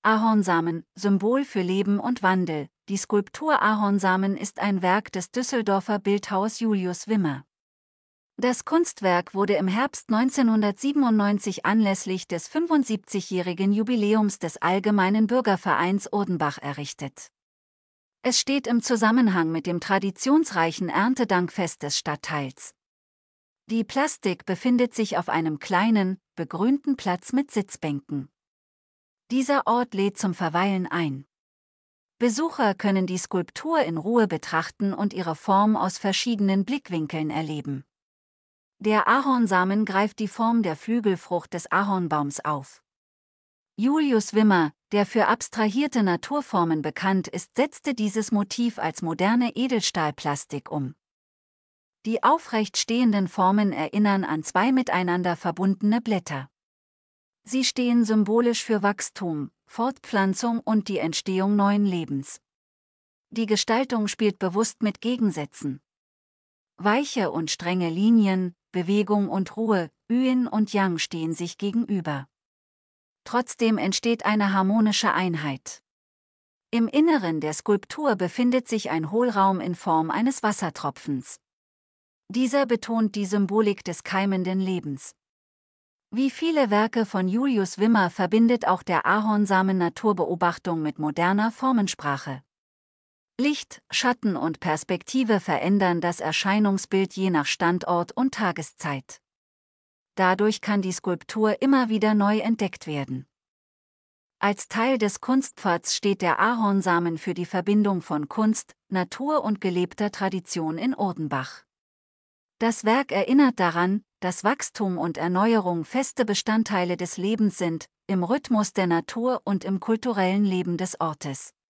Ahornsamen, Symbol für Leben und Wandel. Die Skulptur Ahornsamen ist ein Werk des Düsseldorfer Bildhauers Julius Wimmer. Das Kunstwerk wurde im Herbst 1997 anlässlich des 75-jährigen Jubiläums des Allgemeinen Bürgervereins Urdenbach errichtet. Es steht im Zusammenhang mit dem traditionsreichen Erntedankfest des Stadtteils. Die Plastik befindet sich auf einem kleinen, begrünten Platz mit Sitzbänken. Dieser Ort lädt zum Verweilen ein. Besucher können die Skulptur in Ruhe betrachten und ihre Form aus verschiedenen Blickwinkeln erleben. Der Ahornsamen greift die Form der Flügelfrucht des Ahornbaums auf. Julius Wimmer, der für abstrahierte Naturformen bekannt ist, setzte dieses Motiv als moderne Edelstahlplastik um. Die aufrecht stehenden Formen erinnern an zwei miteinander verbundene Blätter. Sie stehen symbolisch für Wachstum, Fortpflanzung und die Entstehung neuen Lebens. Die Gestaltung spielt bewusst mit Gegensätzen. Weiche und strenge Linien, Bewegung und Ruhe, Yin und Yang stehen sich gegenüber. Trotzdem entsteht eine harmonische Einheit. Im Inneren der Skulptur befindet sich ein Hohlraum in Form eines Wassertropfens. Dieser betont die Symbolik des keimenden Lebens. Wie viele Werke von Julius Wimmer verbindet auch der Ahornsamen Naturbeobachtung mit moderner Formensprache. Licht, Schatten und Perspektive verändern das Erscheinungsbild je nach Standort und Tageszeit. Dadurch kann die Skulptur immer wieder neu entdeckt werden. Als Teil des Kunstpfads steht der Ahornsamen für die Verbindung von Kunst, Natur und gelebter Tradition in Urdenbach. Das Werk erinnert daran, dass Wachstum und Erneuerung feste Bestandteile des Lebens sind, im Rhythmus der Natur und im kulturellen Leben des Ortes.